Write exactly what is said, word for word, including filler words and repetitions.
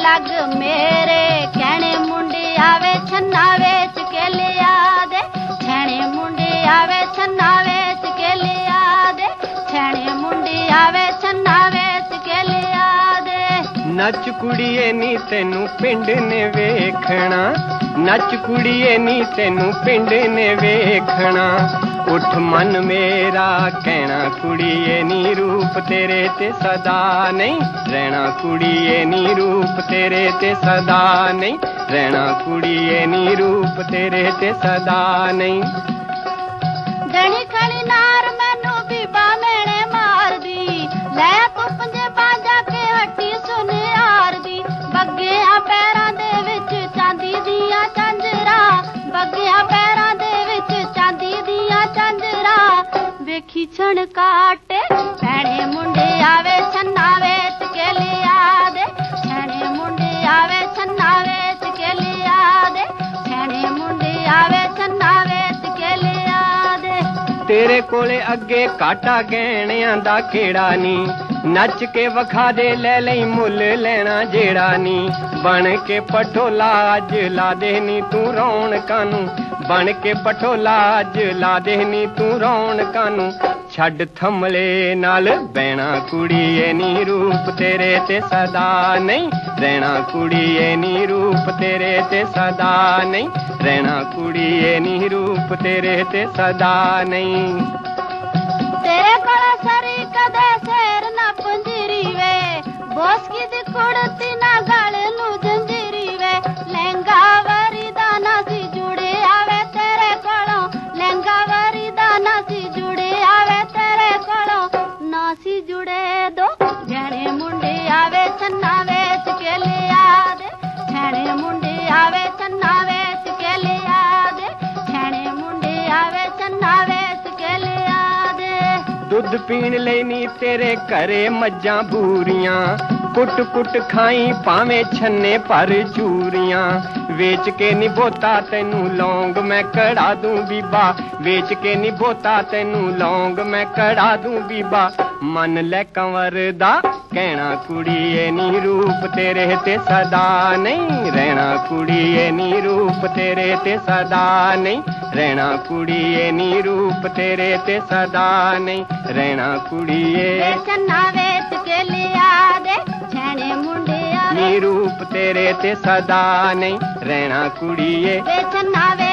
जग मेरे कहने मुंडी आवे छन्ना वेच के लिया दे छेने मुंडी आवे छन्ना वेच के लिया दे छेने मुंडी आवे छन्ना वेच के लिया दे। नच कुड़िए नी तेनू पिंड ने वेखना नच कुड़िए नी तेनू पिंड ने वेखना उठ मन मेरा कहना कुड़िए नी रूप तेरे ते सदा नहीं रहना कुड़िए नी रूप तेरे ते सदा नहीं रहना कुड़िए नी रूप तेरे ते सदा नहीं। जनी खड़ी नार मैनू बीबा मेने मार दी लै तू पंजे बाजा के हट्टी सुन यार दी बग्गिया पैरां दे विच चांदी दियां झांजरा बग्गिया पैरां दे विच चांदी दियां झांजरा वेखी छण काटे भैणे मुंडे आवे छन्ना वेच के लिया दे छेने मुंडे आवे छन्ना वेच के लिया दे छेने मुंडे आवे छन्ना वेच के लिया दे। तेरे कोले अगे काटा गहणियां दा केड़ा नी नच के वखा दे ले लई मुल लेना जेड़ा नी बन के पटोला अज ला दे नी तू रौनकां नू बन के पटोला अज ला दे नी तू रौनकां नू छड़ थमले नाल बैणा कुड़िए नी रूप तेरे ते सदा नहीं रहना कुड़िए नी रूप तेरे ते सदा नहीं रहना कुड़िए नी रूप तेरे ते सदा नहीं। तेरे कोला सरी कदे शेर ना पंजीरी वे बोस की दी कुड़ती ना गल नू जंजीरी वे लहंगा वरी दा ना सी जुड़े आवे तेरे कोलों लहंगा वरी दा ना सी जुड़े आवे तेरे कोलों ना सी जुड़े दो जने मुंडे आवे छन्ना वेच के लिया दे छेने मुंडे आवे छन्ना वेच के लिया दे छेने मुंडे आवे छन्ना वेच के लिया दे। दुध पीण लई नी तेरे घरे मज्जां बूरियां कुट कुट खाई भावें छन्ने पर चूरियां वेच के नी बोता तैनू लौंग मैं कड़ा दूं बीबा वेच के नी बोता तैनू लौंग मैं कड़ा दूं बीबा मन ले कंवर दा कहना कुड़िए नी रूप तेरे ते सदा नहीं रहना कुड़िए नी रूप तेरे ते सदा नहीं रहना कुड़िए नी रूप तेरे ते सदा नहीं रहना कुड़िए छन्ना वेच के लिया दे छेने मुंडे नी रूप तेरे ते सदा नहीं रहना कुड़िए छन्ना